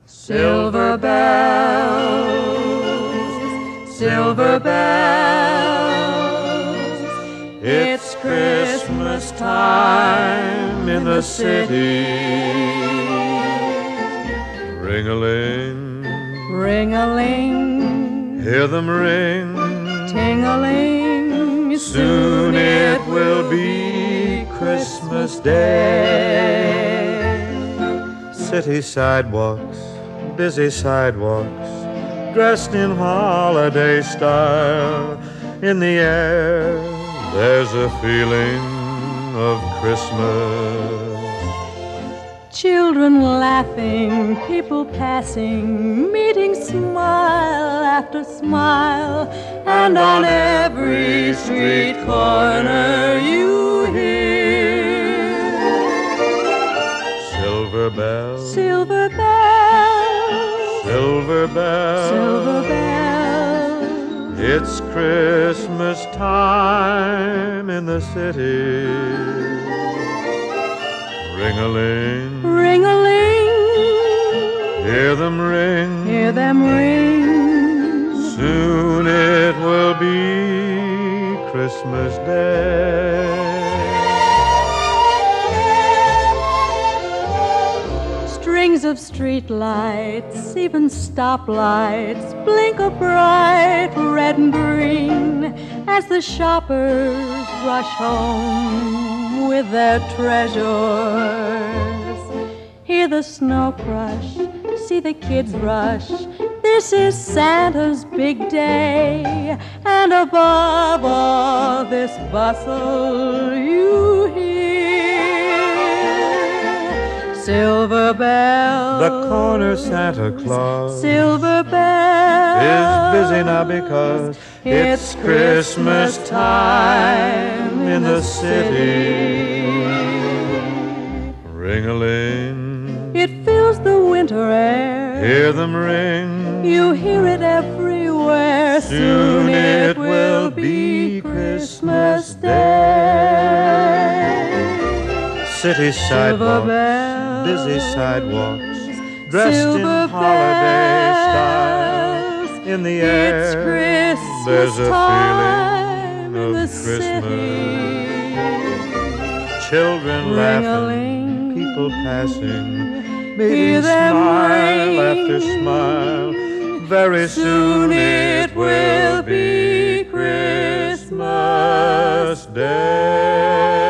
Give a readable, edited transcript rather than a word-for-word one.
Silver bells, silver bells, it's Christmas time in the city. Ring-a-ling, ring-a-ling, hear them ring. Ting-a-ling, Soon it will be Christmas Day. City sidewalks, busy sidewalks, dressed in holiday style. In the air, there's a feeling of Christmas. Children laughing, people passing, meeting smile after smile, and on every street corner you hear Silver bells, silver bells, silver bells, silver bells. it's Christmas time in the city. Ring-a-ling, Ring-a-ling, hear them ring. hear them ring. Soon it will be Christmas Day. Strings of street lights, even stoplights, blink a bright red and green as the shoppers rush home with their treasures. Hear the snow crush, see the kids rush. This is Santa's big day, and above all this bustle you hear silver bells. The corner Santa Claus Silver bells is busy now because it's Christmas time in the city. Ring-a-ling, It fills the winter air. hear them ring. You hear it everywhere. Soon it will be Christmas Day. City Silver sidewalks, bells, busy sidewalks, dressed in silver holiday style. bells. In the It's air, Christmas there's a time feeling in the of Christmas. city. Children laughing, Ring-a-ling, people passing, hear meeting them smile after ring. smile. Very soon it will be Christmas Day.